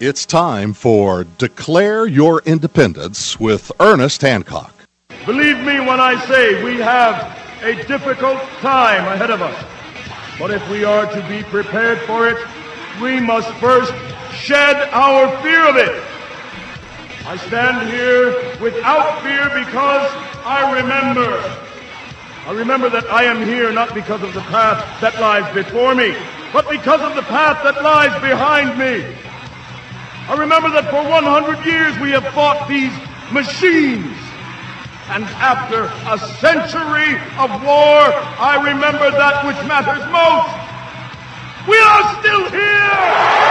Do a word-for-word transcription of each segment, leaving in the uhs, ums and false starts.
It's time for Declare Your Independence with Ernest Hancock. Believe me when I say we have a difficult time ahead of us. But if we are to be prepared for it, we must first shed our fear of it. I stand here without fear because I remember. I remember that I am here not because of the path that lies before me, but because of the path that lies behind me. I remember that for one hundred years we have fought these machines. And after a century of war, I remember that which matters most. We are still here!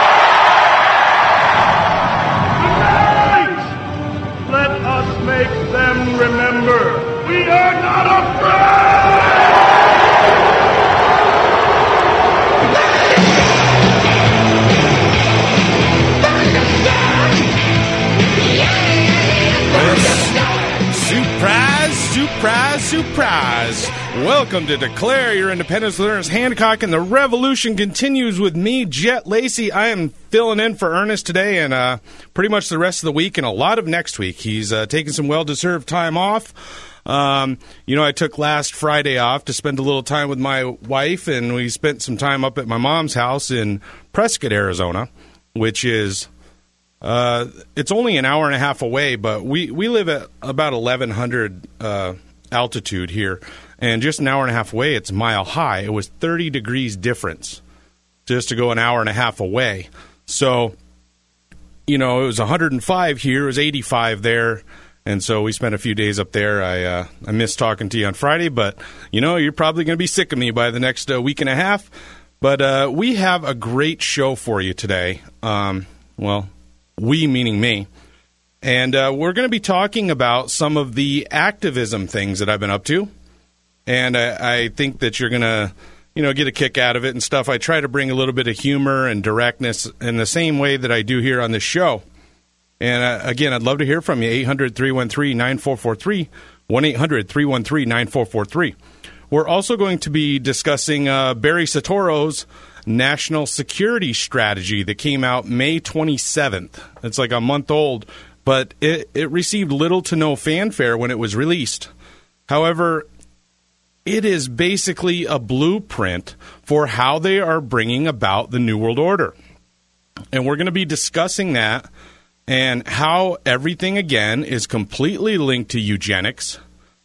Tonight, let us make them remember we are not afraid! Surprise, surprise, surprise. Welcome to Declare Your Independence with Ernest Hancock, and the revolution continues with me, Jet Lacey. I am filling in for Ernest today and uh, pretty much the rest of the week and a lot of next week. He's uh, taking some well-deserved time off. Um, you know, I took last Friday off to spend a little time with my wife, and we spent some time up at my mom's house in Prescott, Arizona, which is... Uh, it's only an hour and a half away, but we, we live at about eleven hundred uh, altitude here, and just an hour and a half away, it's mile high. It was thirty degrees difference just to go an hour and a half away. So, you know, it was one hundred five here, it was eighty-five there, and so we spent a few days up there. I uh, I missed talking to you on Friday, but, you know, you're probably going to be sick of me by the next uh, week and a half. But uh, we have a great show for you today. Um, well... We, meaning me. And uh, we're going to be talking about some of the activism things that I've been up to. And I, I think that you're going to, you know, get a kick out of it and stuff. I try to bring a little bit of humor and directness in the same way that I do here on this show. And uh, again, I'd love to hear from you. eight hundred, three one three, nine four four three. one eight hundred, three one three, nine four four three. We're also going to be discussing uh, Barry Soetoro's national security strategy that came out May twenty-seventh. It's like a month old, but it, it received little to no fanfare when it was released. However, it is basically a blueprint for how they are bringing about the New World Order. And we're going to be discussing that and how everything, again, is completely linked to eugenics.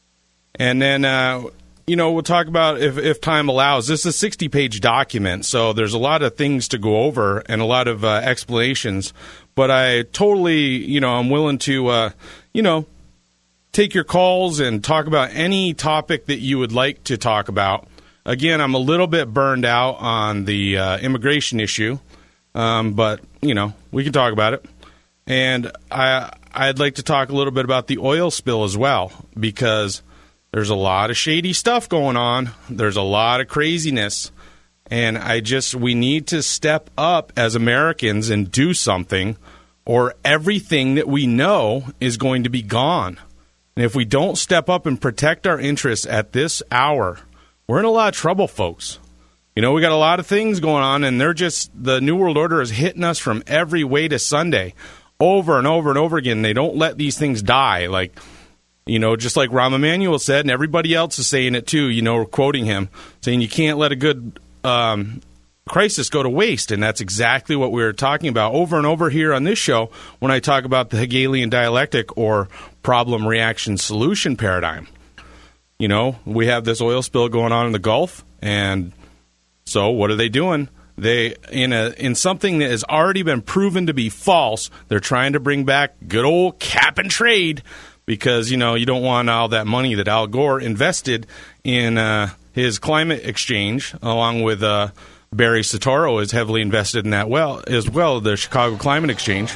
And then... Uh, You know, we'll talk about, if, if time allows, this is a sixty-page document, so there's a lot of things to go over and a lot of uh, explanations. But I totally, you know, I'm willing to, uh, you know, take your calls and talk about any topic that you would like to talk about. Again, I'm a little bit burned out on the uh, immigration issue, um, but, you know, we can talk about it. And I, I'd like to talk a little bit about the oil spill as well, because... there's a lot of shady stuff going on. There's a lot of craziness. And I just, we need to step up as Americans and do something, or everything that we know is going to be gone. And if we don't step up and protect our interests at this hour, we're in a lot of trouble, folks. You know, we got a lot of things going on, and they're just, the New World Order is hitting us from every way to Sunday, over and over and over again. They don't let these things die. Like, you know, just like Rahm Emanuel said, and everybody else is saying it too, you know, quoting him, saying you can't let a good um, crisis go to waste. And that's exactly what we were talking about over and over here on this show when I talk about the Hegelian dialectic or problem, reaction, solution paradigm. You know, we have this oil spill going on in the Gulf, and so what are they doing? They, in a in something that has already been proven to be false, they're trying to bring back good old cap and trade. Because, you know, you don't want all that money that Al Gore invested in uh, his climate exchange, along with uh, Barry Soetoro is heavily invested in that well as well, the Chicago Climate Exchange.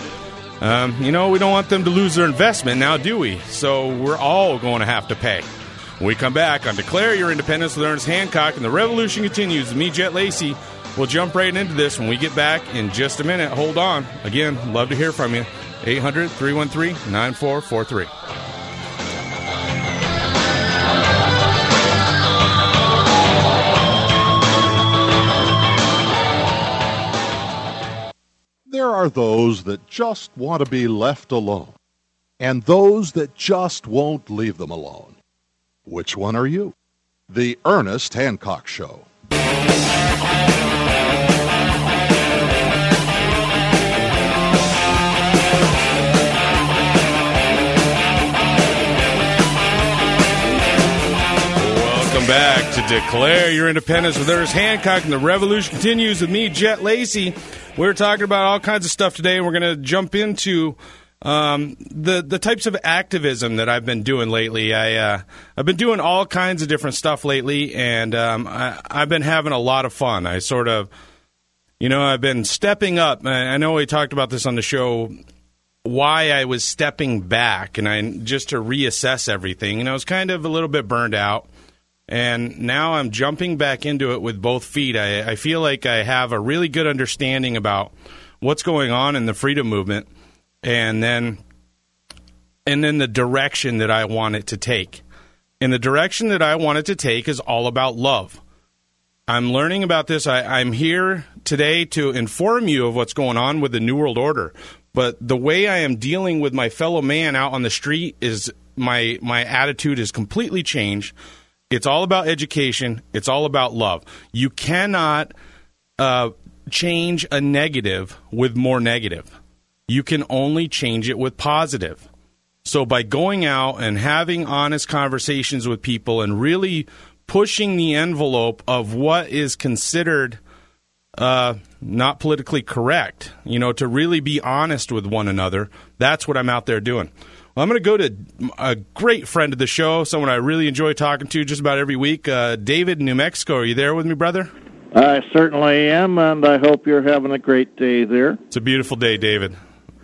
Um, you know, we don't want them to lose their investment now, do we? So we're all going to have to pay. When we come back on Declare Your Independence with Ernest Hancock, and the revolution continues with me, Jet Lacey. We'll jump right into this when we get back in just a minute. Hold on. Again, love to hear from you. eight hundred, three one three, nine four four three. there are those that just want to be left alone, and those that just won't leave them alone. Which one are you? The Ernest Hancock Show. Welcome back to Declare Your Independence with Ernest Hancock, and the revolution continues with me, Jet Lacey. We're talking about all kinds of stuff today, and we're going to jump into um, the the types of activism that I've been doing lately. I uh, I've been doing all kinds of different stuff lately, and um, I, I've been having a lot of fun. I sort of, you know, I've been stepping up. I know we talked about this on the show, why I was stepping back, and I just to reassess everything. And I was kind of a little bit burned out. And now I'm jumping back into it with both feet. I, I feel like I have a really good understanding about what's going on in the freedom movement, and then and then the direction that I want it to take. And the direction that I want it to take is all about love. I'm learning about this. I, I'm here today to inform you of what's going on with the New World Order. But the way I am dealing with my fellow man out on the street is my my attitude is completely changed. It's all about education. It's all about love. You cannot uh, change a negative with more negative. You can only change it with positive. So by going out and having honest conversations with people and really pushing the envelope of what is considered uh, not politically correct, you know, to really be honest with one another, that's what I'm out there doing. Well, I'm going to go to a great friend of the show, someone I really enjoy talking to just about every week. Uh, David in New Mexico. Are you there with me, brother? I certainly am, and I hope you're having a great day there. It's a beautiful day, David.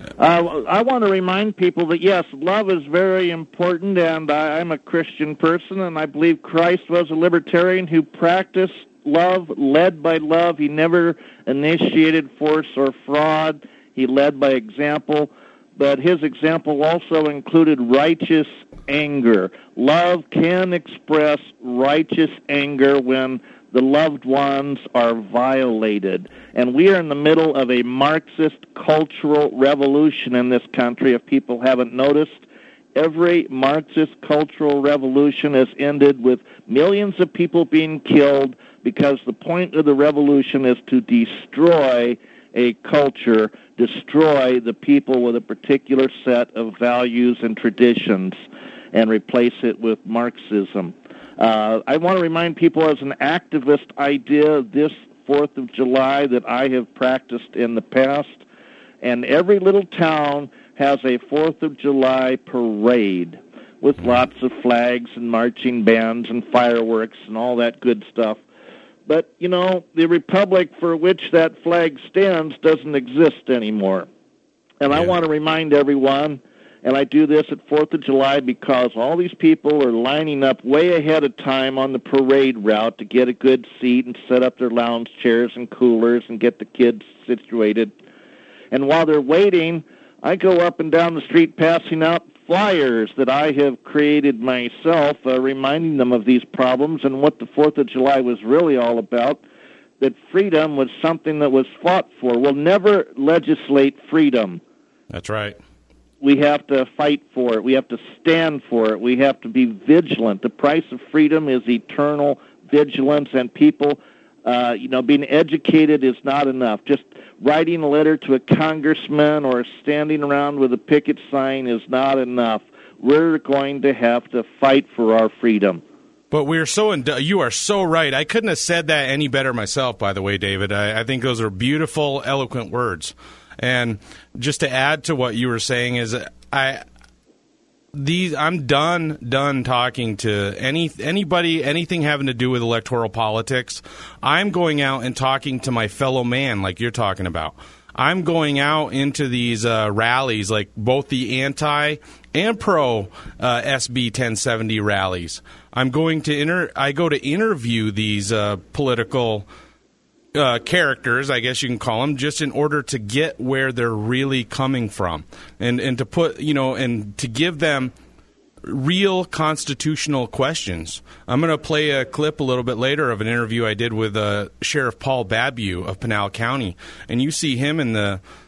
Uh, I want to remind people that, yes, love is very important, and I, I'm a Christian person, and I believe Christ was a libertarian who practiced love, led by love. He never initiated force or fraud. He led by example. But his example also included righteous anger. Love can express righteous anger when the loved ones are violated. And we are in the middle of a Marxist cultural revolution in this country, if people haven't noticed. Every Marxist cultural revolution has ended with millions of people being killed because the point of the revolution is to destroy a culture, destroy the people with a particular set of values and traditions, and replace it with Marxism. Uh, I want to remind people as an activist idea this fourth of July that I have practiced in the past, and every little town has a fourth of July parade with lots of flags and marching bands and fireworks and all that good stuff. But, you know, the republic for which that flag stands doesn't exist anymore. And yeah. I want to remind everyone, and I do this at fourth of July because all these people are lining up way ahead of time on the parade route to get a good seat and set up their lounge chairs and coolers and get the kids situated. And while they're waiting, I go up and down the street passing out flyers that I have created myself, uh, reminding them of these problems and what the fourth of July was really all about, that freedom was something that was fought for. We'll never legislate freedom. That's right. We have to fight for it. We have to stand for it. We have to be vigilant. The price of freedom is eternal vigilance, and people, uh, you know, being educated is not enough. Just writing a letter to a congressman or standing around with a picket sign is not enough. We're going to have to fight for our freedom. But we're so in, you are so right. I couldn't have said that any better myself, by the way, David. I, I think those are beautiful, eloquent words. And just to add to what you were saying is, I these I'm done done talking to any anybody anything having to do with electoral politics. I'm going out and talking to my fellow man, like you're talking about. I'm going out into these uh, rallies, like both the anti and pro uh, S B ten seventy rallies. I'm going to inter- I go to interview these uh, political Uh, characters, I guess you can call them, just in order to get where they're really coming from, and and to put, you know, and to give them real constitutional questions. I'm going to play a clip a little bit later of an interview I did with uh, Sheriff Paul Badbu of Pinal County, and you see him in the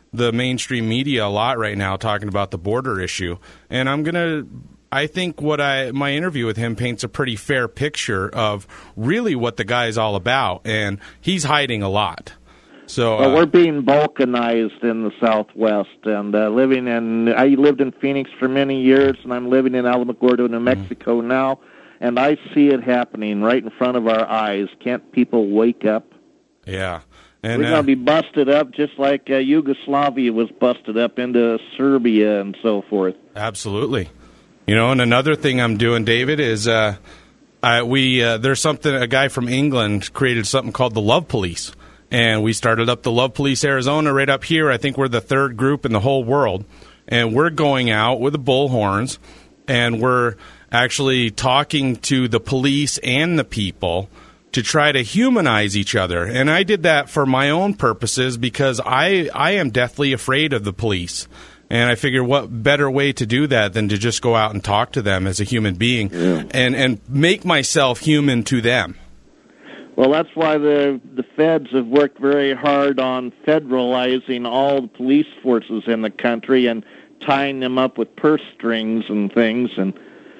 the mainstream media a lot right now talking about the border issue. And I'm going to, I think what I, my interview with him paints a pretty fair picture of really what the guy is all about. And he's hiding a lot. So well, uh, we're being balkanized in the Southwest, and uh, living in, I lived in Phoenix for many years, and I'm living in Alamogordo, New Mexico mm-hmm. now, and I see it happening right in front of our eyes. Can't people wake up? Yeah. And, we're going to uh, be busted up just like uh, Yugoslavia was busted up into Serbia and so forth. Absolutely. You know, and another thing I'm doing, David, is uh, I, we uh, there's something, a guy from England created something called the Love Police. And we started up the Love Police Arizona right up here. I think we're the third group in the whole world. And we're going out with the bullhorns, and we're actually talking to the police and the people to try to humanize each other. And I did that for my own purposes because I, I am deathly afraid of the police. And I figured what better way to do that than to just go out and talk to them as a human being yeah. and, and make myself human to them. Well, that's why the the feds have worked very hard on federalizing all the police forces in the country and tying them up with purse strings and things and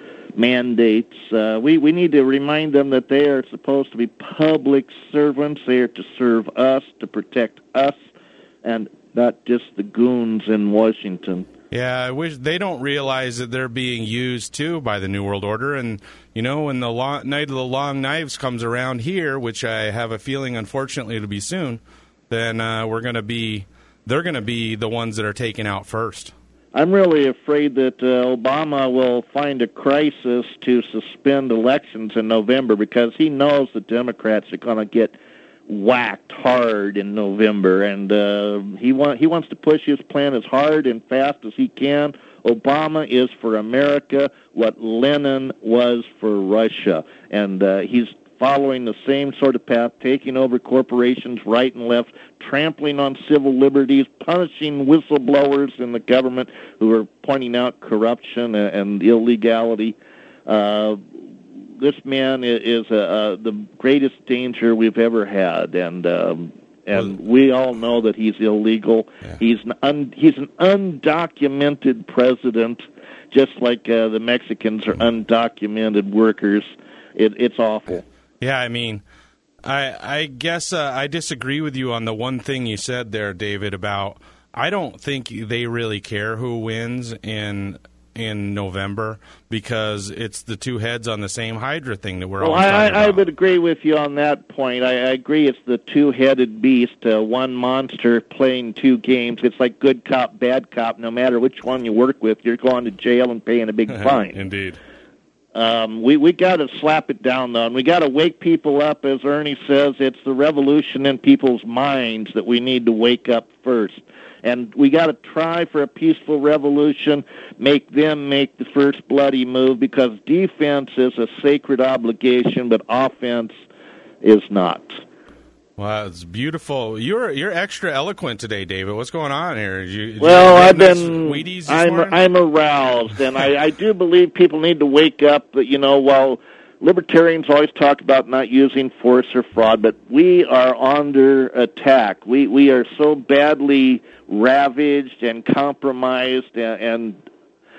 mandates. Uh, we, we need to remind them that they are supposed to be public servants. They are to serve us, to protect us, and not just the goons in Washington. Yeah, I wish they don't realize that they're being used, too, by the New World Order. And, you know, when the long, Night of the Long Knives comes around here, which I have a feeling, unfortunately, it'll be soon, then uh, we're going to be, they're going to be the ones that are taken out first. I'm really afraid that uh, Obama will find a crisis to suspend elections in November because he knows the Democrats are going to get whacked hard in November, and uh, he want he wants to push his plan as hard and fast as he can. Obama is for America what Lenin was for Russia, and uh, he's following the same sort of path, taking over corporations right and left, trampling on civil liberties, punishing whistleblowers in the government who are pointing out corruption and illegality. Uh, This man is uh, uh, the greatest danger we've ever had, and um, and well, we all know that he's illegal. Yeah. He's an un, he's an undocumented president, just like uh, the Mexicans are undocumented workers. It, it's awful. Yeah, I mean, I I guess uh, I disagree with you on the one thing you said there, David. About I don't think they really care who wins in. in November because it's the two heads on the same Hydra thing that we're well, all talking I, about. I would agree with you on that point. I, I agree it's the two-headed beast, uh, one monster playing two games. It's like good cop, bad cop. No matter which one you work with, you're going to jail and paying a big fine. Indeed. Um, we we got to slap it down, though, and we got to wake people up. As Ernie says, it's the revolution in people's minds that we need to wake up first. And we got to try for a peaceful revolution, make them make the first bloody move, because defense is a sacred obligation, but offense is not. Wow, it's beautiful. You're you're extra eloquent today, David. What's going on here? Did you, did well, you I've been I'm morning? I'm aroused, and I, I do believe people need to wake up. You know, while libertarians always talk about not using force or fraud, but we are under attack. We we are so badly ravaged and compromised, and, and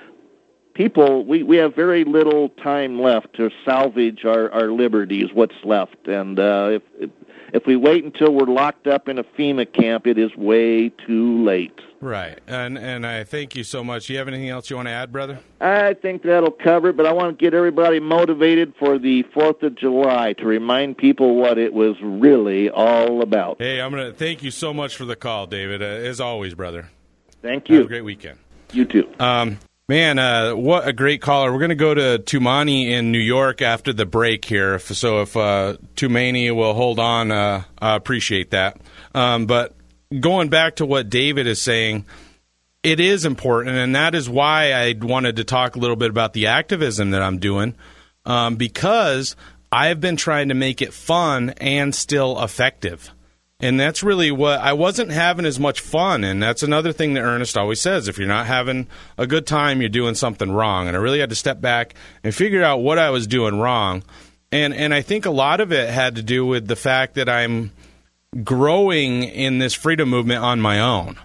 people, we, we have very little time left to salvage our, our liberties, what's left. And uh, if, if if we wait until we're locked up in a FEMA camp, it is way too late. Right. And and I thank you so much. Do you have anything else you want to add, brother? I think that'll cover it, but I want to get everybody motivated for the fourth of July to remind people what it was really all about. Hey, I'm going to thank you so much for the call, David, uh, as always, brother. Thank you. Have a great weekend. You too. Um, man, uh, what a great caller. We're going to go to Tumani in New York after the break here. So if uh, Tumani will hold on, uh, I appreciate that. Um, but going back to what David is saying, it is important, and that is why I wanted to talk a little bit about the activism that I'm doing, um, because I've been trying to make it fun and still effective. And that's really what I wasn't having as much fun. And that's another thing that Ernest always says. If you're not having a good time, you're doing something wrong. And I really had to step back and figure out what I was doing wrong. And and I think a lot of it had to do with the fact that I'm growing in this freedom movement on my own.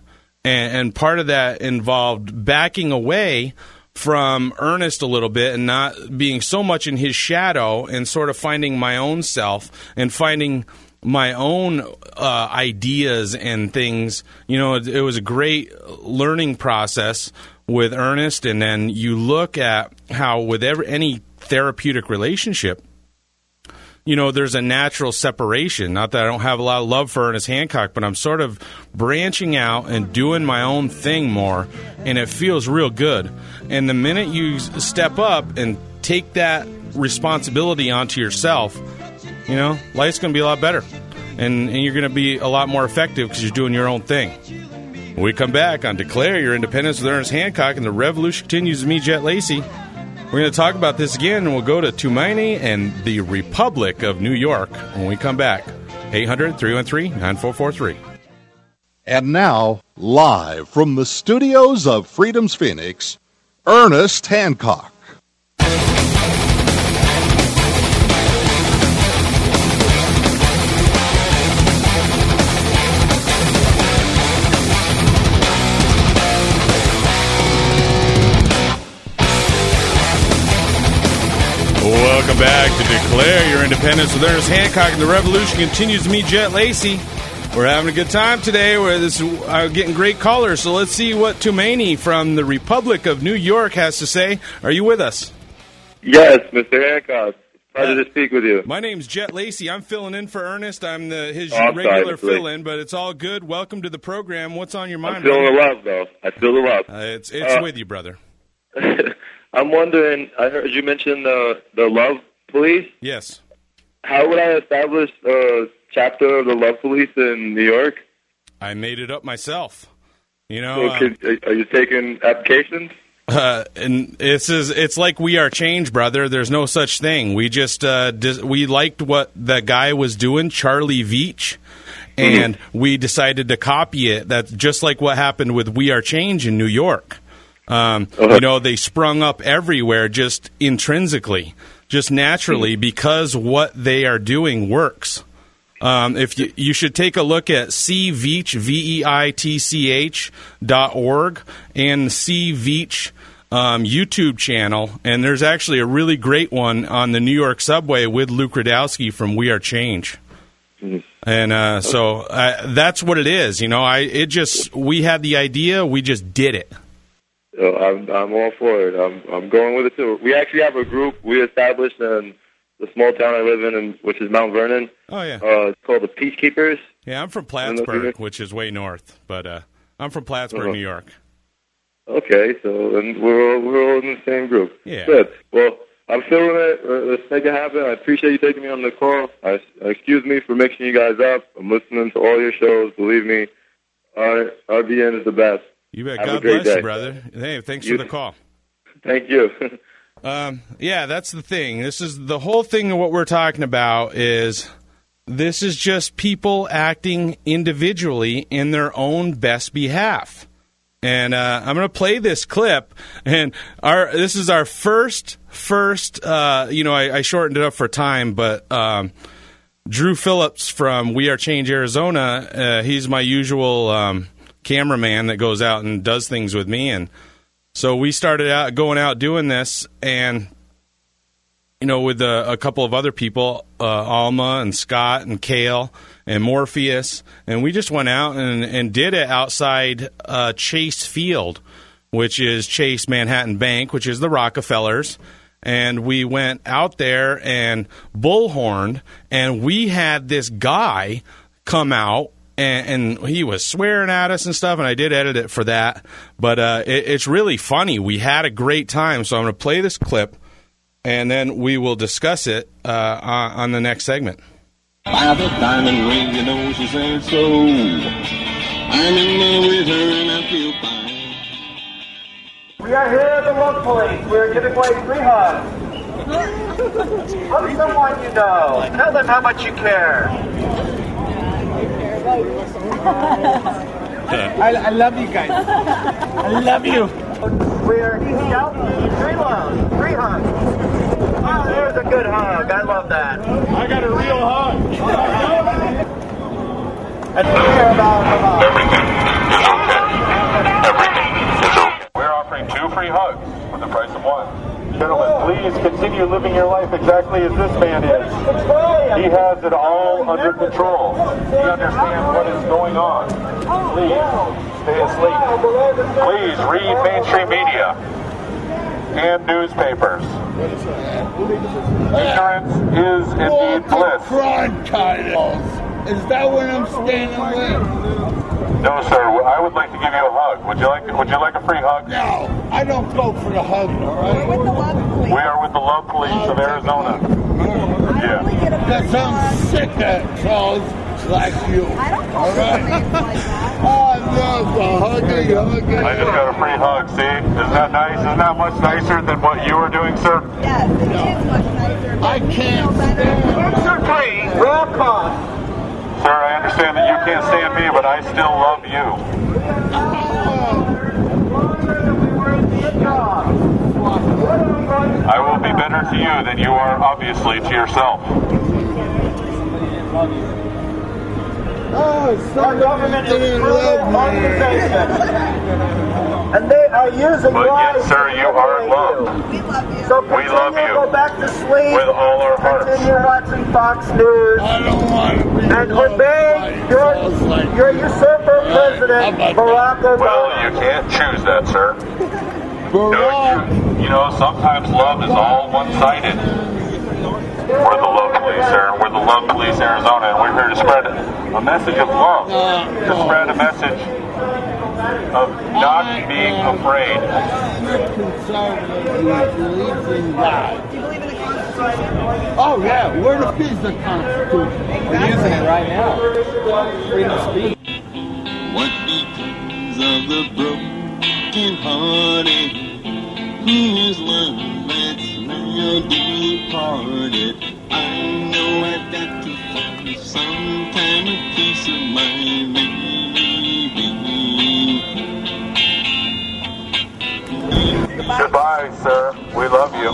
And, and part of that involved backing away from Ernest a little bit and not being so much in his shadow and sort of finding my own self and finding my own uh, ideas and things. You know, it, it was a great learning process with Ernest. And then you look at how with every, any therapeutic relationship, you know, there's a natural separation. Not that I don't have a lot of love for Ernest Hancock, but I'm sort of branching out and doing my own thing more, and it feels real good. And the minute you step up and take that responsibility onto yourself, you know, life's going to be a lot better. And, and you're going to be a lot more effective because you're doing your own thing. When we come back on Declare Your Independence with Ernest Hancock, and the revolution continues with me, Jet Lacey. We're going to talk about this again, and we'll go to Tumaini and the Republic of New York when we come back. eight hundred, three one three, nine four four three. And now, live from the studios of Freedom's Phoenix, Ernest Hancock. Welcome back to Declare Your Independence with Ernest Hancock, and the revolution continues to me, Jet Lacey. We're having a good time today. We're this, uh, getting great callers, so let's see what Tumaini from the Republic of New York has to say. Are you with us? Yes, Mister Hancock. Pleasure to speak with you. My name's Jet Lacey. I'm filling in for Ernest. I'm the his oh, I'm regular sorry, fill-in, but it's all good. Welcome to the program. What's on your mind? I'm feeling the love, though. I feel the love. Uh, it's it's uh, with you, brother. I'm wondering, I heard you mention the, the Love Police. Yes. How would I establish a chapter of the Love Police in New York? I made it up myself. You know, so could, um, are you taking applications? Uh, and this is it's like We Are Change, brother. There's no such thing. We just uh, dis- we liked what the guy was doing, Charlie Veach, and mm-hmm. we decided to copy it. That's just like what happened with We Are Change in New York. Um, uh-huh. You know, they sprung up everywhere just intrinsically, just naturally, mm-hmm. because what they are doing works. Um, if you, you should take a look at C Veitch, V E I T C H dot org and C Veitch um, YouTube channel, and there's actually a really great one on the New York subway with Luke Radowski from We Are Change. Mm-hmm. And uh, so uh, that's what it is. You know, I it just we had the idea, we just did it. So I'm I'm all for it. I'm I'm going with it too. We actually have a group we established in the small town I live in, in which is Mount Vernon. Oh yeah, uh, it's called the Peacekeepers. Yeah, I'm from Plattsburgh, which is way north, but uh, I'm from Plattsburgh, uh-huh. New York. Okay, so and we're all, we're all in the same group. Yeah. Good. Well, I'm feeling it. Let's make it happen. I appreciate you taking me on the call. I, excuse me for mixing you guys up. I'm listening to all your shows. Believe me, R- R B N is the best. You bet. Have God bless day. you, brother. Hey, thanks you, for the call. Thank you. um, yeah, that's the thing. This is the whole thing of what we're talking about is this is just people acting individually in their own best behalf. And uh, I'm going to play this clip, and our this is our first, first, uh, you know, I, I shortened it up for time, but um, Drew Phillips from We Are Change, Arizona, uh, he's my usual um, cameraman that goes out and does things with me, and so we started out going out doing this, and you know, with a, a couple of other people, uh, Alma and Scott and Kale and Morpheus, and we just went out and, and did it outside uh, Chase Field, which is Chase Manhattan Bank, which is the Rockefellers, and we went out there and bullhorned, and we had this guy come out, and, and he was swearing at us and stuff, and I did edit it for that, but uh, it, it's really funny. We had a great time, so I'm going to play this clip, and then we will discuss it uh, on the next segment. By the diamond ring, you know she said so. I'm in there with her and I feel fine. We are here at the Love Police. We're giving away free hugs. Hug someone you know. Tell them how much you care. I, I love you guys. I love you. We're easy out. Free love. Free hugs. Oh, there's a good hug. I love that. I got a real hug. And we care about the hug. you living your life exactly as this man is. He has it all under control. He understands what is going on. Please, stay asleep. Please read mainstream media and newspapers. Ignorance is indeed bliss. Fraud titles. Is that what I'm standing with? No, sir. I would like to give you a hug. Would you like? Would you like a free hug? No, I don't go for the hug. All right. We are with the Love Police of Arizona. Yeah. That sounds sick, Charles, like you. All right. I love the huggy, huggy. I just got a free hug. See? Isn't that nice? Isn't that much nicer than what you were doing, sir? Yes, it is much nicer. I can't stand. Three, roll call. Sir, I understand that you can't stand me, but I still love you. I will be better to you than you are, obviously, to yourself. Oh, Our government is a criminal organization. And they are using But lies yet, sir, you are loved. We love you. So We continue love to you. go back to sleep. With all our hearts. Continue watching Fox News. I don't want to be And loved obey by your, Charles like your you. usurper president, How about Barack Obama. Well, you can't choose that, sir. No, Barack. you, you know, sometimes love is all one-sided. We're the Love Police, sir. We're the Love Police Arizona, and we're here to spread a message of love. To spread a message of not being afraid. Strict conservative who believes in God. Do you believe in the Constitution? Oh, yeah. Where the is the Constitution? We're using it right now. Freedom of speech. What becomes of the broken hearted? Who is one that's real departed? I know I've got to find some kind of peace of mind, baby. Goodbye, sir. We love you.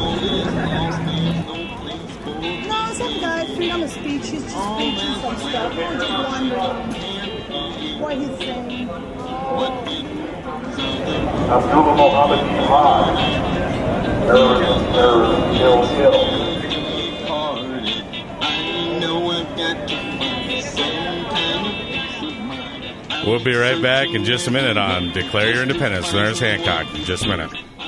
No, some guy, freedom of speech, he's just preaching some stuff. We're just wondering what he's saying. Abdullah Mohammed Jihad. Terrorism, terrorism, kill, kill. We'll be right back in just a minute on Declare Your Independence. There's Hancock in just a minute.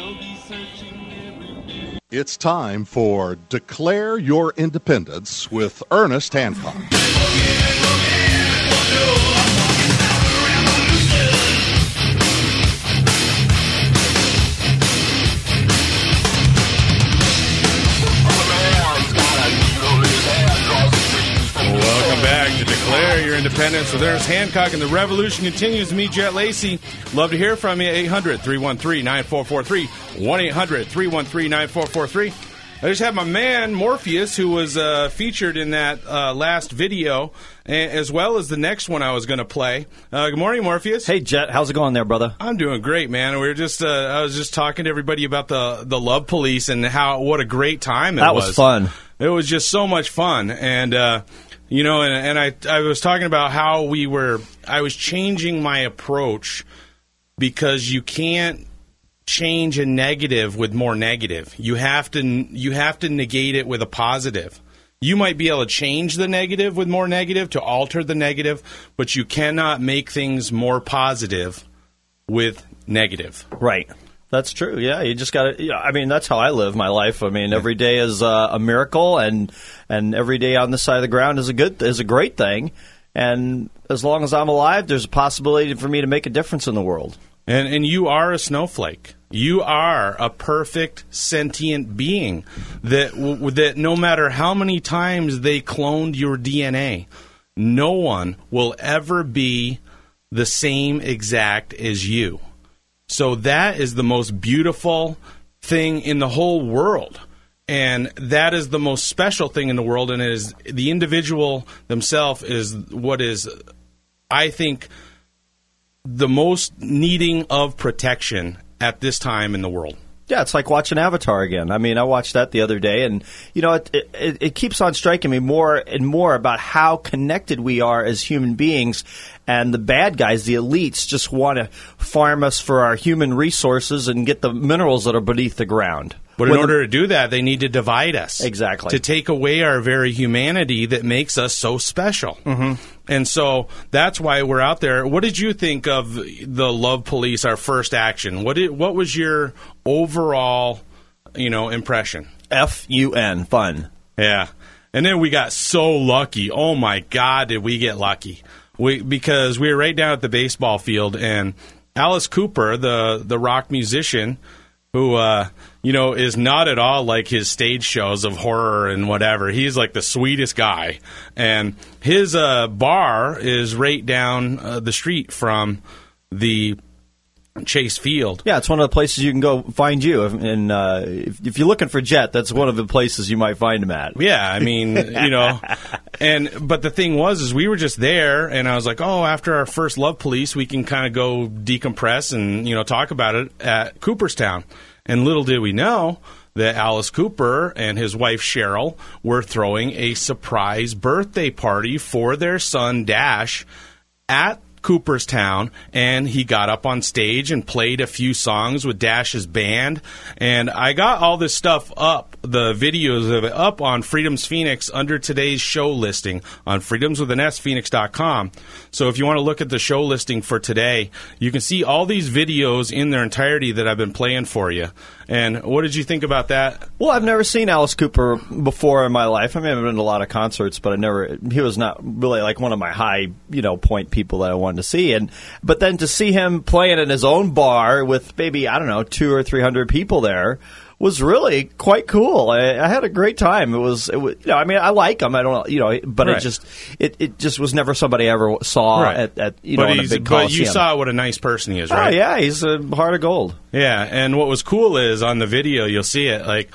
It's time for Declare Your Independence with Ernest Hancock. Welcome back to Declare Your Independence with Ernest Hancock, and the revolution continues. Me, Jet Lacey. Love to hear from you. eight hundred, three one three, nine four four three. one eight hundred, three one three, nine four four three. I just had my man, Morpheus, who was uh, featured in that uh, last video, as well as the next one I was going to play. Uh, good morning, Morpheus. Hey, Jet. How's it going there, brother? I'm doing great, man. We were just uh, I was just talking to everybody about the, the Love Police and how what a great time it that was. That was fun. It was just so much fun. And, uh, you know, and, and I, I was talking about how we were, I was changing my approach because you can't change a negative with more negative. You have to, you have to negate it with a positive. You might be able to change the negative with more negative to alter the negative, but you cannot make things more positive with negative. Right. That's true. Yeah, you just got to. I mean, that's how I live my life. I mean, every day is uh, a miracle, and and every day on this side of the ground is a good is a great thing. And as long as I'm alive, there's a possibility for me to make a difference in the world. And and you are a snowflake. You are a perfect sentient being that that no matter how many times they cloned your D N A, no one will ever be the same exact as you. So that is the most beautiful thing in the whole world. And that is the most special thing in the world. And it is the individual themselves is what is, I think, the most needing of protection at this time in the world. Yeah, it's like watching Avatar again. I mean, I watched that the other day, and, you know, it, it, it keeps on striking me more and more about how connected we are as human beings, and the bad guys, the elites, just want to farm us for our human resources and get the minerals that are beneath the ground. But in when order to do that, they need to divide us. Exactly. To take away our very humanity that makes us so special. Mm-hmm. And so that's why we're out there. What did you think of the Love Police, our first action? What did, what was your overall, you know, impression? F U N, fun. Yeah. And then we got so lucky. Oh, my God, did we get lucky. We Because we were right down at the baseball field, and Alice Cooper, the, the rock musician, who, uh, you know, is not at all like his stage shows of horror and whatever. He's like the sweetest guy. And his uh, bar is right down uh, the street from the Chase Field. Yeah, it's one of the places you can go find you. And uh, if, if you're looking for Jet, that's one of the places you might find him at. Yeah, I mean, you know, and but the thing was, is we were just there, and I was like, oh, after our first Love Police, we can kind of go decompress and, you know, talk about it at Cooperstown. And little did we know that Alice Cooper and his wife Cheryl were throwing a surprise birthday party for their son Dash at Cooperstown, and he got up on stage and played a few songs with Dash's band. And I got all this stuff up, the videos of it up on Freedoms Phoenix under today's show listing on freedoms with an S phoenix dot com. So if you want to look at the show listing for today, you can see all these videos in their entirety that I've been playing for you. And what did you think about that? Well, I've never seen Alice Cooper before in my life. I mean, I've been to a lot of concerts, but I never. He was not really like one of my high, you know, point people that I wanted to see. And but then to see him playing in his own bar with maybe I don't know two or three hundred people there was really quite cool. I, I had a great time. It was, it was, you know, I mean, I like him. I don't, you know, but right. it just, it, it just was never somebody I ever saw right. at, at, you but know, in a big But Coliseum. you saw what a nice person he is, right? Oh yeah, he's a heart of gold. Yeah, and what was cool is on the video you'll see it like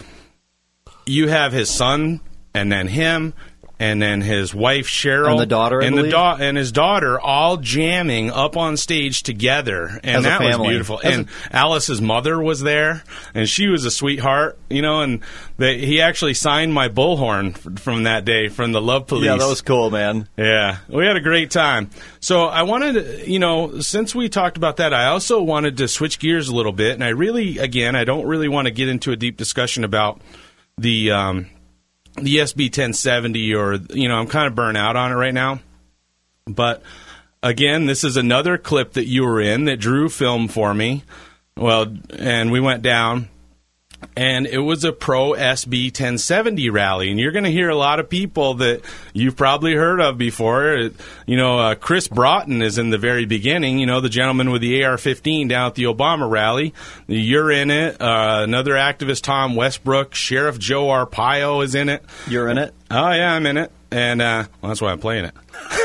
you have his son, and then him. And then his wife Cheryl and the daughter, I and the believe? da- and his daughter all jamming up on stage together, and As a that was family. beautiful. As and a- Alice's mother was there, and she was a sweetheart, you know. And they, he actually signed my bullhorn f- from that day from the Love Police. Yeah, that was cool, man. Yeah, we had a great time. So I wanted, to, you know, since we talked about that, I also wanted to switch gears a little bit, and I really, again, I don't really want to get into a deep discussion about the. Um, the S B ten seventy, or, you know, I'm kind of burnt out on it right now. But, again, this is another clip that you were in that Drew filmed for me. Well, and we went down, and it was a pro S B ten seventy rally. And you're going to hear a lot of people that you've probably heard of before. You know, uh, Chris Broughton is in the very beginning, you know, the gentleman with the A R fifteen down at the Obama rally. You're in it. Uh, another activist, Tom Westbrook. Sheriff Joe Arpaio is in it. You're in it? Oh, yeah, I'm in it. And uh, well, that's why I'm playing it.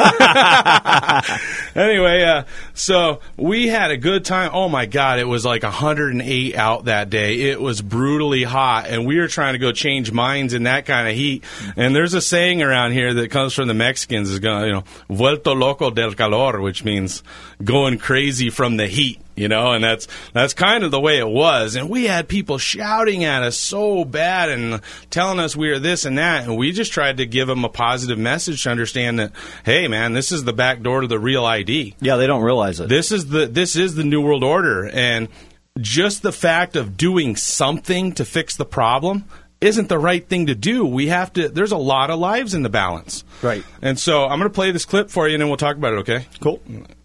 Anyway, uh, so we had a good time. Oh, my God, it was like one hundred eight out that day. It was brutally hot, and we were trying to go change minds in that kind of heat. And there's a saying around here that comes from the Mexicans, is going, you know, vuelto loco del calor, which means going crazy from the heat. You know, and that's that's kind of the way it was. And we had people shouting at us so bad and telling us we were this and that. And we just tried to give them a positive message to understand that, hey, man, this is the back door to the real I D. Yeah, they don't realize it. This is the this is the New World Order. And just the fact of doing something to fix the problem isn't the right thing to do. We have to, there's a lot of lives in the balance. Right. And so I'm going to play this clip for you, and then we'll talk about it, okay? Cool.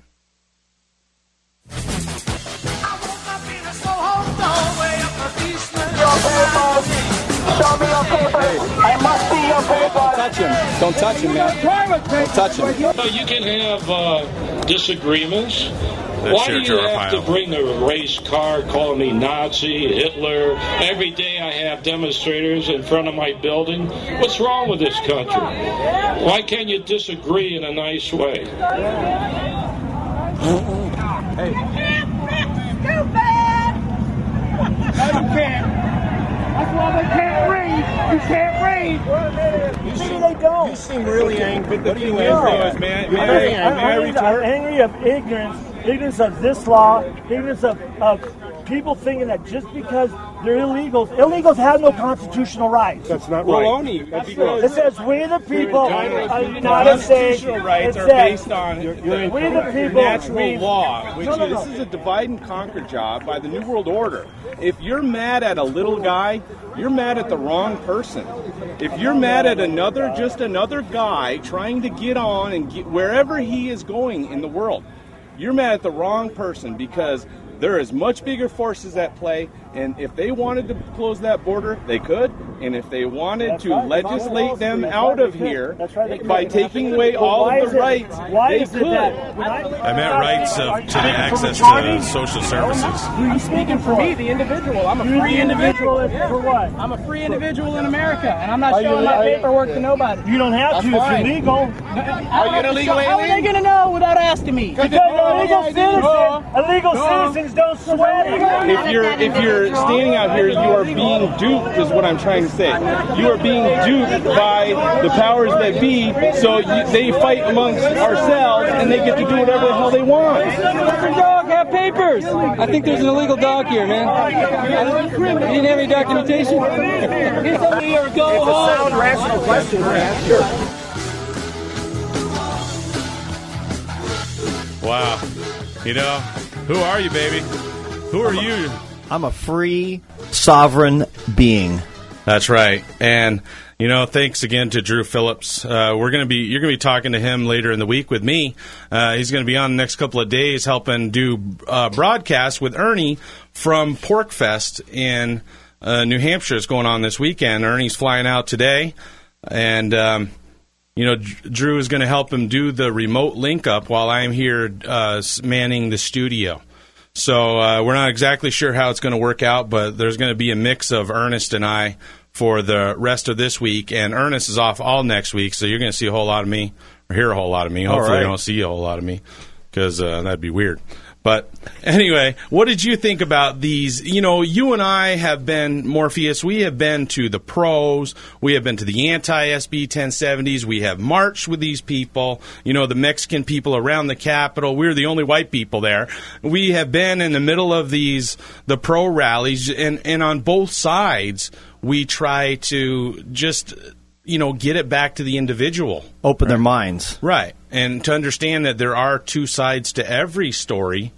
Show me your papers. I must see your papers. Touch him. Don't touch him, man. Don't touch him. Well, you can have uh, disagreements. That's Why do you Joe have Arpaio. to bring a race car, calling me Nazi, Hitler? Every day I have demonstrators in front of my building. What's wrong with this country? Why can't you disagree in a nice way? Hey. Stupid! No, you can't. That's why they can't read. You can't read. You Maybe seem, they don't. You seem really angry. What are you angry No. at? May I- I'm may I- angry- may I I'm angry- retort? I'm angry of ignorance. Ignorance of this law. Ignorance of, of people thinking that just because they're illegals, illegals have no constitutional rights. That's not well, right. Only, That'd be it says we the people entitled- of the United States. Constitutional rights it are says, based on you're, the you're we the people natural we, law, which no, no, is no. this is a divide and conquer job by the New World Order. If you're mad at a little guy, you're mad at the wrong person. If you're mad at another, just another guy trying to get on and get wherever he is going in the world, you're mad at the wrong person, because there is much bigger forces at play, and if they wanted to close that border, they could. And if they wanted That's to right. legislate them That's out right, of they could. here That's right, they could. by taking away But all why of is the it- rights, why they is it could. that when I, I meant rights of, to the access to social services. Who are you speaking For me, the individual. I'm a You're free the individual individual. for what? I'm a free individual in America, and I'm not Are you- showing my are you- paperwork to nobody. You don't have That's to if fine. you're legal. Are you an illegal alien? How are they going to know without asking me? Because illegal citizens, illegal citizens don't sweat. If you're if you're standing out here, you are being duped, is what I'm trying to say. You are being duped by the powers that be, so you, they fight amongst ourselves, and they get to do whatever the hell they want. Your dog have papers. I think there's an illegal dog here, man. You didn't have any documentation. He's over here. Go It's a home. sound, rational question. Sure. Wow. You know, who are you, baby? Who are you? I'm a free, sovereign being. That's right. And, you know, thanks again to Drew Phillips. Uh, we're going to be, you're going to be talking to him later in the week with me. Uh, he's going to be on the next couple of days helping do uh, broadcasts with Ernie from PorcFest in uh, New Hampshire. It's going on this weekend. Ernie's flying out today. And, um, you know, Drew is going to help him do the remote link up while I'm here uh, manning the studio. So uh, we're not exactly sure how it's going to work out, but there's going to be a mix of Ernest and I for the rest of this week. And Ernest is off all next week, so you're going to see a whole lot of me, or hear a whole lot of me. Hopefully right. you don't see a whole lot of me, because uh, that'd be weird. But anyway, what did you think about these? You know, you and I have been, Morpheus, we have been to the pros. We have been to the anti-S B ten seventies. We have marched with these people. You know, the Mexican people around the Capitol. We're the only white people there. We have been in the middle of these, the pro rallies, and, and on both sides, we try to just, you know, get it back to the individual. Open their minds. Right. And to understand that there are two sides to every story,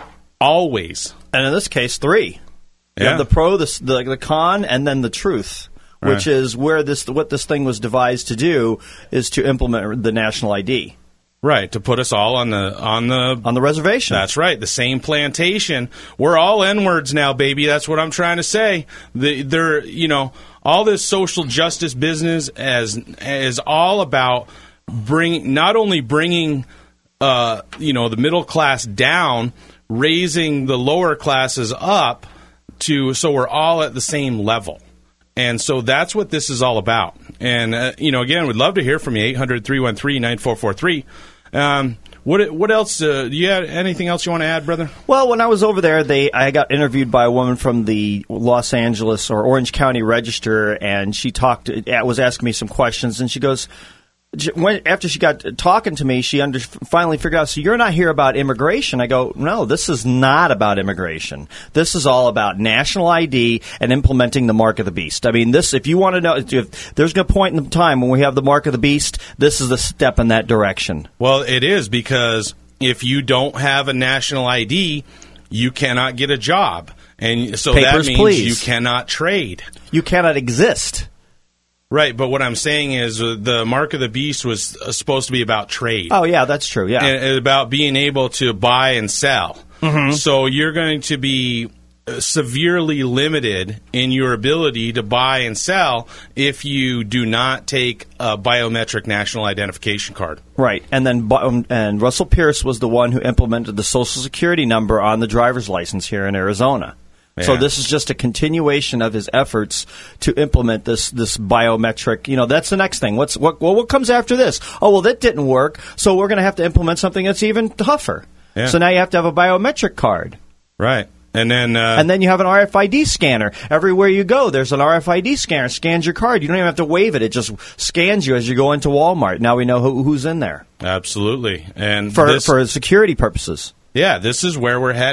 always. And in this case, three. You Yeah. have the pro, the, the, the con, and then the truth, which Right. is where this what this thing was devised to do, is to implement the national I D. Right, to put us all on the on the on the reservation. That's right, the same plantation. We're all N-words now, baby. That's what I'm trying to say. The, they're, you know, all this social justice business as is all about bring not only bringing uh, you know, the middle class down, raising the lower classes up to so we're all at the same level. And so that's what this is all about. And, uh, you know, again, we'd love to hear from you, eight hundred, three one three, nine four four three. Um, what what else? Uh, do you have anything else you want to add, brother? Well, when I was over there, they I got interviewed by a woman from the Los Angeles or Orange County Register, and she talked was asking me some questions, and she goes, when, after she got talking to me, she under, finally figured out, so you're not here about immigration. I go, no, this is not about immigration. This is all about national I D and implementing the mark of the beast. I mean, this, if you want to know, if there's a point in time when we have the mark of the beast, this is a step in that direction. Well, it is, because if you don't have a national I D, you cannot get a job. And so Papers, that means please. you cannot trade. You cannot exist. Right, but what I'm saying is uh, the mark of the beast was uh, supposed to be about trade. Oh, yeah, that's true, yeah. And, and about being able to buy and sell. Mm-hmm. So you're going to be uh, severely limited in your ability to buy and sell if you do not take a biometric national identification card. Right, and then um, and Russell Pierce was the one who implemented the Social Security number on the driver's license here in Arizona. So Yeah. this is just a continuation of his efforts to implement this this biometric. You know, that's the next thing. What's what? Well, what comes after this? Oh, well, that didn't work. So we're going to have to implement something that's even tougher. Yeah. So now you have to have a biometric card. Right, and then uh, And then you have an R F I D scanner. Everywhere you go, there's an R F I D scanner. Scans your card. You don't even have to wave it. It just scans you as you go into Walmart. Now we know who, who's in there. Absolutely, and For this, for security purposes. yeah, this is where we're headed.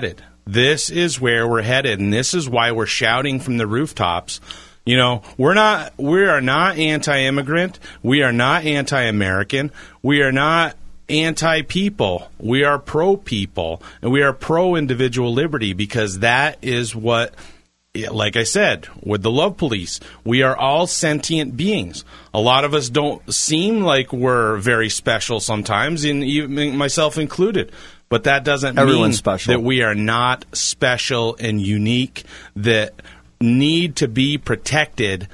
This is where we're headed, and this is why we're shouting from the rooftops. You know, we're not, we are not anti-immigrant. We are not anti-American. We are not anti-people. We are pro-people, and we are pro-individual liberty, because that is what, like I said, with the love police, we are all sentient beings. A lot of us don't seem like we're very special sometimes, and even myself included. But that doesn't Everyone's mean special. that we are not special and unique, that need to be protected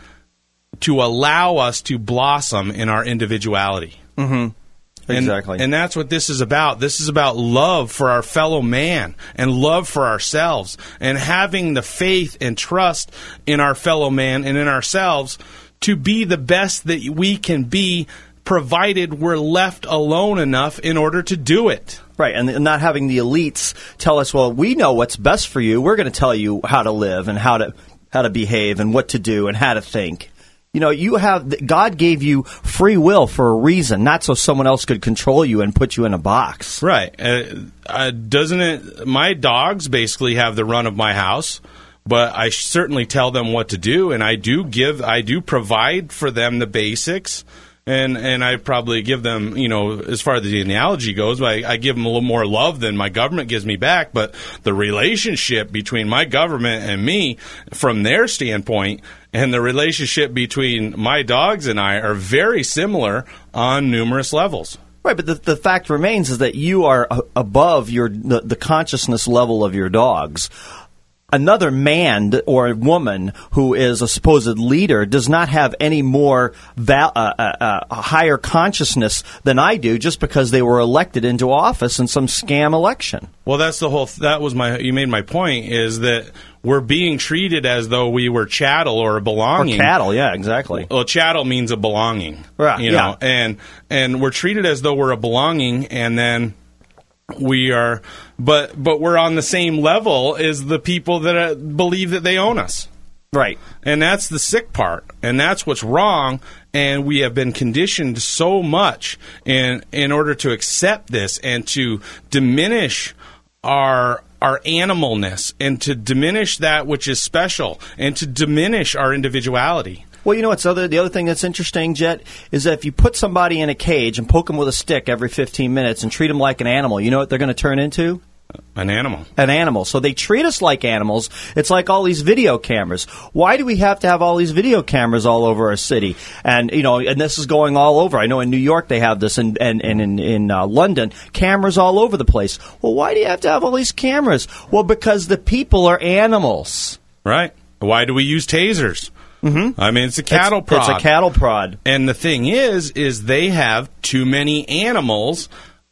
to allow us to blossom in our individuality. Mm-hmm. Exactly. And, and that's what this is about. This is about love for our fellow man and love for ourselves, and having the faith and trust in our fellow man and in ourselves to be the best that we can be, provided we're left alone enough in order to do it. Right, and not having the elites tell us, well, we know what's best for you. We're going to tell you how to live and how to how to behave and what to do and how to think. You know, you have God gave you free will for a reason, not so someone else could control you and put you in a box. Right. Uh, uh, doesn't it? My dogs basically have the run of my house, but I certainly tell them what to do, and I do give, I do provide for them the basics. And and I probably give them, you know, as far as the analogy goes, I, I give them a little more love than my government gives me back. But the relationship between my government and me, from their standpoint, and the relationship between my dogs and I are very similar on numerous levels. Right, but the, the fact remains is that you are a, above your the, the consciousness level of your dogs. Another man or a woman who is a supposed leader does not have any more val- uh, uh, uh, higher consciousness than I do, just because they were elected into office in some scam election. Well, that's the whole. That was my. You made my point. Is that we're being treated as though we were chattel or a belonging. Or cattle, yeah, exactly. Well, chattel means a belonging, right? You yeah. know, and and we're treated as though we're a belonging, and then. We are, but but we're on the same level as the people that uh, believe that they own us. Right. And that's the sick part, and that's what's wrong, and we have been conditioned so much in in order to accept this and to diminish our our animalness and to diminish that which is special and to diminish our individuality. Well, you know what's other the other thing that's interesting, Jet, is that if you put somebody in a cage and poke them with a stick every fifteen minutes and treat them like an animal, you know what they're going to turn into? An animal. An animal. So they treat us like animals. It's like all these video cameras. Why do we have to have all these video cameras all over our city? And, you know, and this is going all over. I know in New York they have this, and, and, and in, in uh, London, cameras all over the place. Well, why do you have to have all these cameras? Well, because the people are animals. Right. Why do we use tasers? Mm-hmm. I mean, it's a cattle it's, prod. It's a cattle prod. And the thing is, is they have too many animals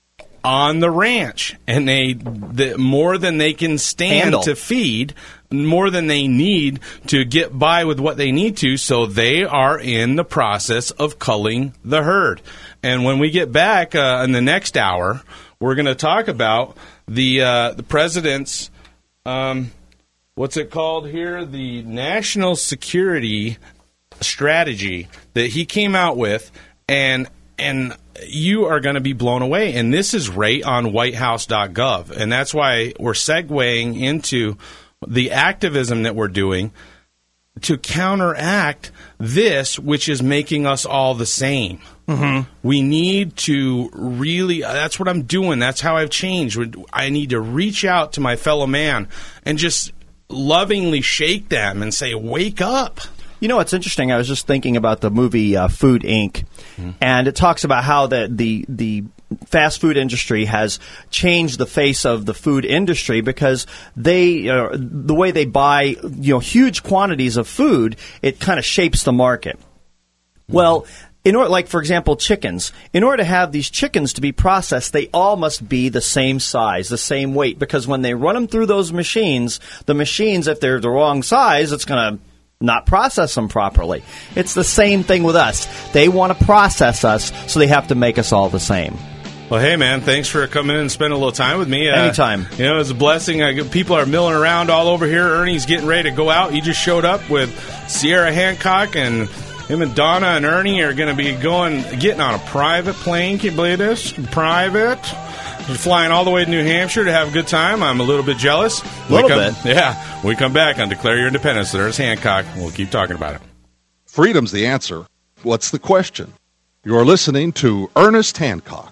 on the ranch, and they the, more than they can stand Handle. to feed, more than they need to get by with what they need to, so they are in the process of culling the herd. And when we get back uh, in the next hour, we're going to talk about the uh, the president's um, what's it called here? The national security strategy that he came out with, and and you are going to be blown away. And this is right on white house dot gov, and that's why we're segueing into the activism that we're doing to counteract this, which is making us all the same. Mm-hmm. We need to really, that's what I'm doing. That's how I've changed. I need to reach out to my fellow man and just lovingly shake them and say, wake up. You know what's interesting? I was just thinking about the movie uh, Food Incorporated. Mm-hmm. And it talks about how the, the the fast food industry has changed the face of the food industry because they uh, the way they buy, you know, huge quantities of food, it kind of shapes the market. Mm-hmm. Well, in order, like for example, chickens. In order to have these chickens to be processed, they all must be the same size, the same weight, because when they run them through those machines, the machines, if they're the wrong size, it's going to not process them properly. It's the same thing with us. They want to process us, so they have to make us all the same. Well, hey, man, thanks for coming in and spending a little time with me. Uh, Anytime. You know, it's a blessing. I, people are milling around all over here. Ernie's getting ready to go out. He just showed up with Sierra Hancock and Him and Donna and Ernie are going to be going, getting on a private plane. Can you believe this? Private. They're flying all the way to New Hampshire to have a good time. I'm a little bit jealous. A little come, bit. Yeah. We come back on Declare Your Independence. There's Hancock. We'll keep talking about it. Freedom's the answer. What's the question? You're listening to Ernest Hancock.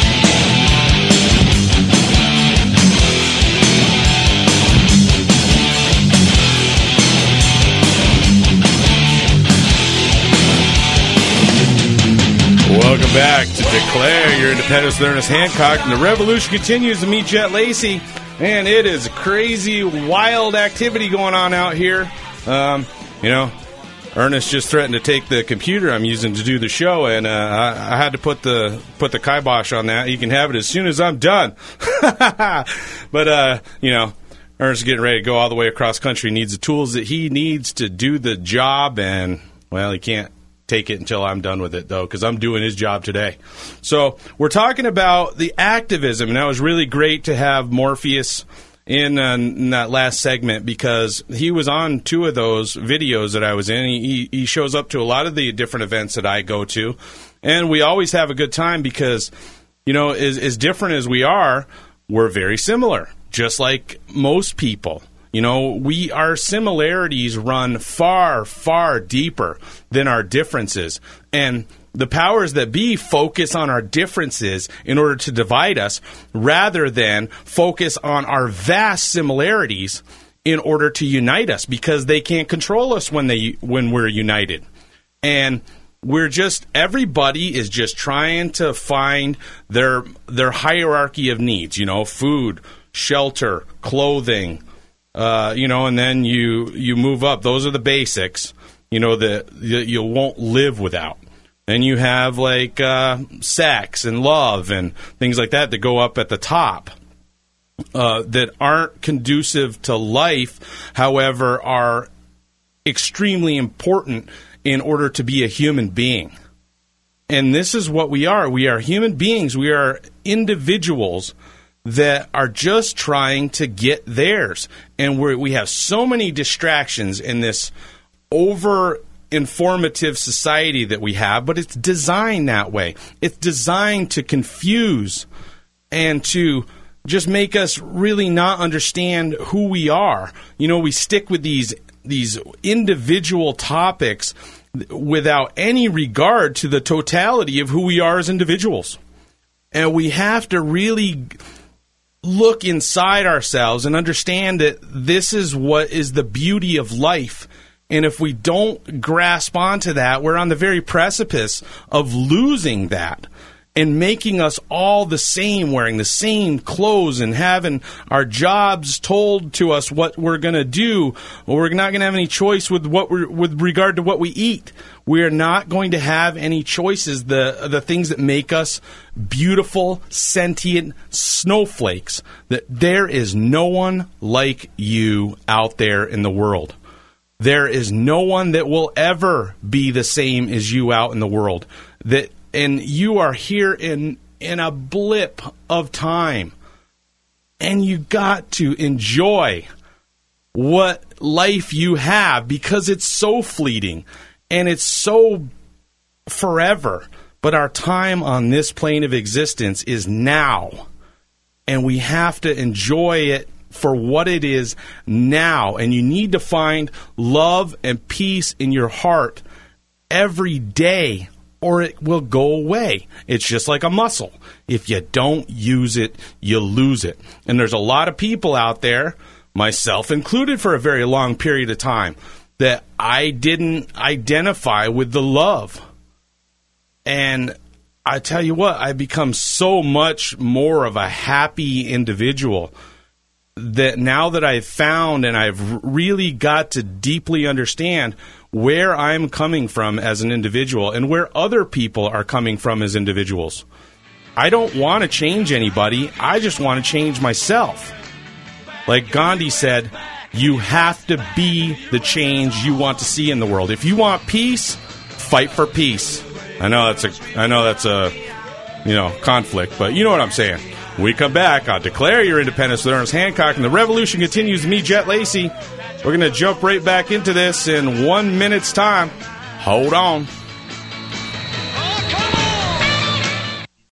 Welcome back to Declare Your Independence with Ernest Hancock. And the revolution continues to meet Jet Lacey. And it is crazy, wild activity going on out here. Um, you know, Ernest just threatened to take the computer I'm using to do the show, and uh, I, I had to put the put the kibosh on that. He can have it as soon as I'm done. But, uh, you know, Ernest is getting ready to go all the way across country. He needs the tools that he needs to do the job, and, well, he can't take it until I'm done with it, though, because I'm doing his job today. So we're talking about the activism, and that was really great to have Morpheus in, uh, in that last segment, because he was on two of those videos that I was in. He, he shows up to a lot of the different events that I go to, and we always have a good time because, you know, as, as different as we are, we're very similar, just like most people. You know, we our similarities run far, far deeper than our differences. And the powers that be focus on our differences in order to divide us rather than focus on our vast similarities in order to unite us, because they can't control us when they when we're united. And we're just everybody is just trying to find their their hierarchy of needs, you know, food, shelter, clothing, Uh, you know, and then you, you move up. Those are the basics, you know, that you won't live without. Then you have, like, uh, sex and love and things like that that go up at the top uh, that aren't conducive to life, however, are extremely important in order to be a human being. And this is what we are. We are human beings. We are individuals that are just trying to get theirs. And we're, we have so many distractions in this over-informative society that we have, but it's designed that way. It's designed to confuse and to just make us really not understand who we are. You know, we stick with these these individual topics without any regard to the totality of who we are as individuals. And we have to really look inside ourselves and understand that this is what is the beauty of life. And if we don't grasp onto that, we're on the very precipice of losing that and making us all the same, wearing the same clothes and having our jobs told to us what we're going to do. Well, we're not going to have any choice with what we're, with regard to what we eat. We are not going to have any choices, the the things that make us beautiful, sentient snowflakes. That there is no one like you out there in the world. There is no one that will ever be the same as you out in the world. That and you are here in in a blip of time. And you got to enjoy what life you have, because it's so fleeting. And it's so forever. But our time on this plane of existence is now. And we have to enjoy it for what it is now. And you need to find love and peace in your heart every day, or it will go away. It's just like a muscle. If you don't use it, you lose it. And there's a lot of people out there, myself included for a very long period of time, that I didn't identify with the love. And I tell you what, I've become so much more of a happy individual that now that I've found and I've really got to deeply understand where I'm coming from as an individual and where other people are coming from as individuals. I don't want to change anybody. I just want to change myself. Like Gandhi said, you have to be the change you want to see in the world. If you want peace, fight for peace. I know that's a, I know that's a, you know, conflict, but you know what I'm saying. We come back on Declare Your Independence with Ernest Hancock, and the revolution continues. Me, Jet Lacey. We're going to jump right back into this in one minute's time. Hold on.